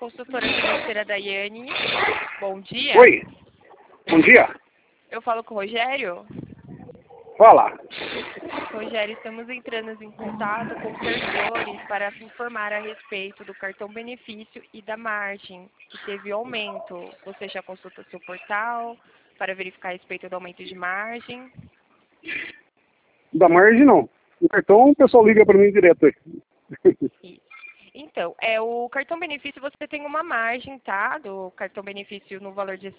consultora financeira Daiane. Bom dia. Oi, bom dia. Eu falo com o Rogério. Fala. Rogério, estamos entrando em contato com servidores para informar a respeito do cartão benefício e da margem, que teve aumento. Você já consulta seu portal para verificar a respeito do aumento de margem? Da margem não. O cartão o pessoal liga para mim direto aí. Isso. Então, o cartão benefício você tem uma margem, tá? Do cartão benefício no valor de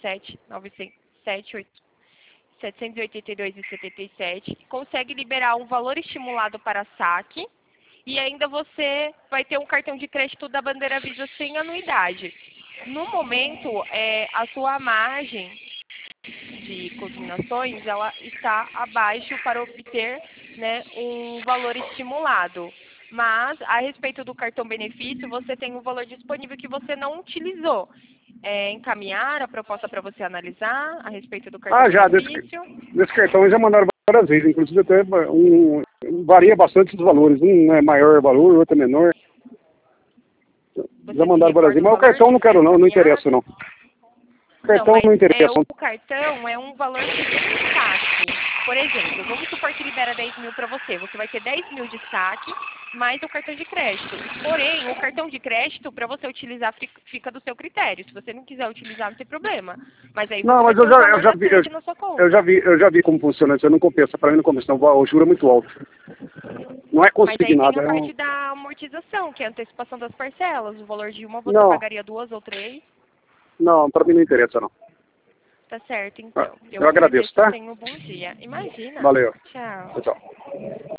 782,77, consegue liberar um valor estimulado para saque e ainda você vai ter um cartão de crédito da Bandeira Visa sem anuidade. No momento, a sua margem de consignações ela está abaixo para obter, né, um valor estimulado. Mas, a respeito do cartão benefício, você tem um valor disponível que você não utilizou. Encaminhar a proposta para você analisar a respeito do cartão benefício. Desse cartão já mandaram várias vezes, inclusive até varia bastante os valores. Um é maior valor, outro é menor. Você Já mandaram várias vezes, mas o cartão não quero não interessa não. O cartão não interessa. O cartão é um valor que vem em saque. Por exemplo, vamos supor que libera 10 mil para você. Você vai ter 10 mil de saque, mais o cartão de crédito. Porém, o cartão de crédito, para você utilizar, fica do seu critério. Se você não quiser utilizar, não tem problema. Mas aí não, mas eu já vi como funciona isso. Não compensa, para mim não compensa. O juro é muito alto. Não é consignado. Mas aí tem a parte da amortização, que é a antecipação das parcelas. O valor de uma você pagaria 2 ou 3. Não, para mim não interessa não. Tá certo, então. Eu agradeço, tá? Tenha um bom dia. Imagina. Valeu. Tchau. Tchau.